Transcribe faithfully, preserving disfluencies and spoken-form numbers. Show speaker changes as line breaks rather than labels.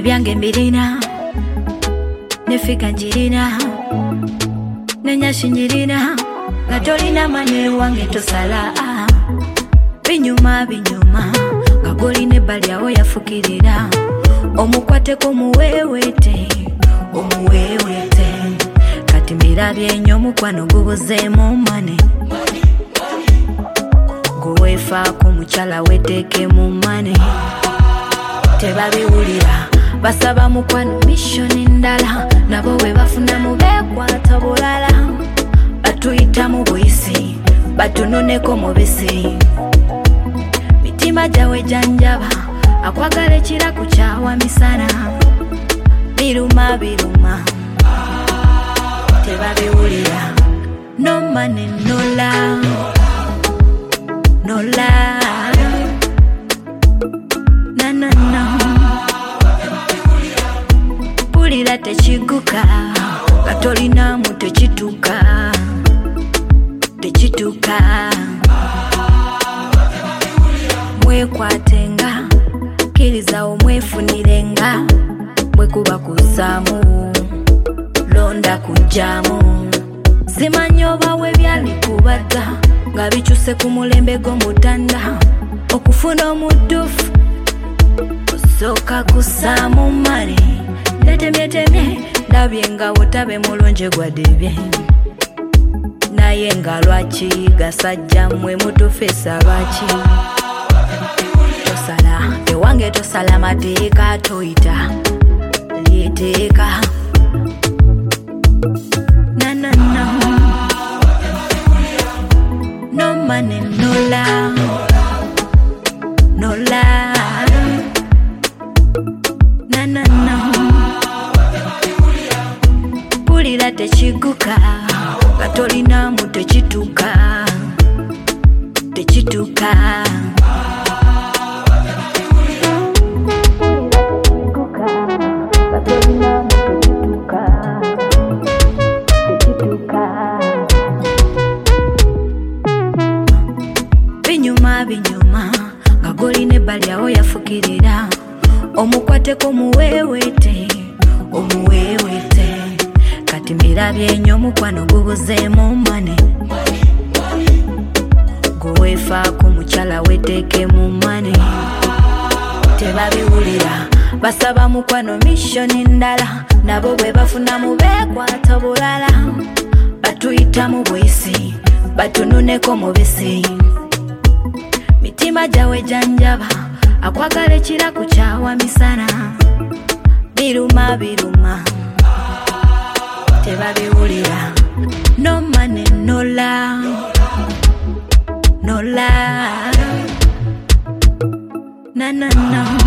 ebyange mbirina nefiga njirina nenyashi njirina nga tolina mane wange tosala binyuma binyuma nga golina ebbali awo yafukirira omukwateko muweewete omuweewete kati mbirabye nnyo omukwano gubuzeemu mane gweweefaako mukyala weteeke mu mane tebabiwulira basaba mukwano mishoni ndala nabo we bafunamu beekwata bulala batuyita mu buyisi batunoneko mubisi mitima gyawe janjaba akwagala ekiraku kyawa misana biruma biruma tebabiwulira no money no love no love na na na pulira tekiguka katolinamu tekituka tekituka mwekwatenga kiriza omwefunirenga mwekuba kusaamu londa kujamu zimanyoba webyali kubadda nga bikyuse ku mulembe gw'omutanda okufuna omutuufu osooka kusaamu male netemyetemye ndabye nga wotabe mulungi gwadebye naye nga lwaki gasajja mmwe mutufesa baki tosala ewange tosala mateeka toyita lyeteeka na na na no money no love no love na na na pulira tekiguka katolinamu tekituka tekituka binyuma binyuma nga golina ebbali awo yafukirira omukwateko muweewete omuweewete kati mbirabye nnyo omukwano gubuzeemu mane gweweefaako mukyala weteeke mu mane tebabiwulira basaba mukwano mishoni ndala nabo bwe bafunamu beekwata bulala batuyita mu buyisi batununeko mubisi mitima gyawe janjaba akwagala ekiraku kyawa misana biruma biruma tebabiwulira no money no love no love na na na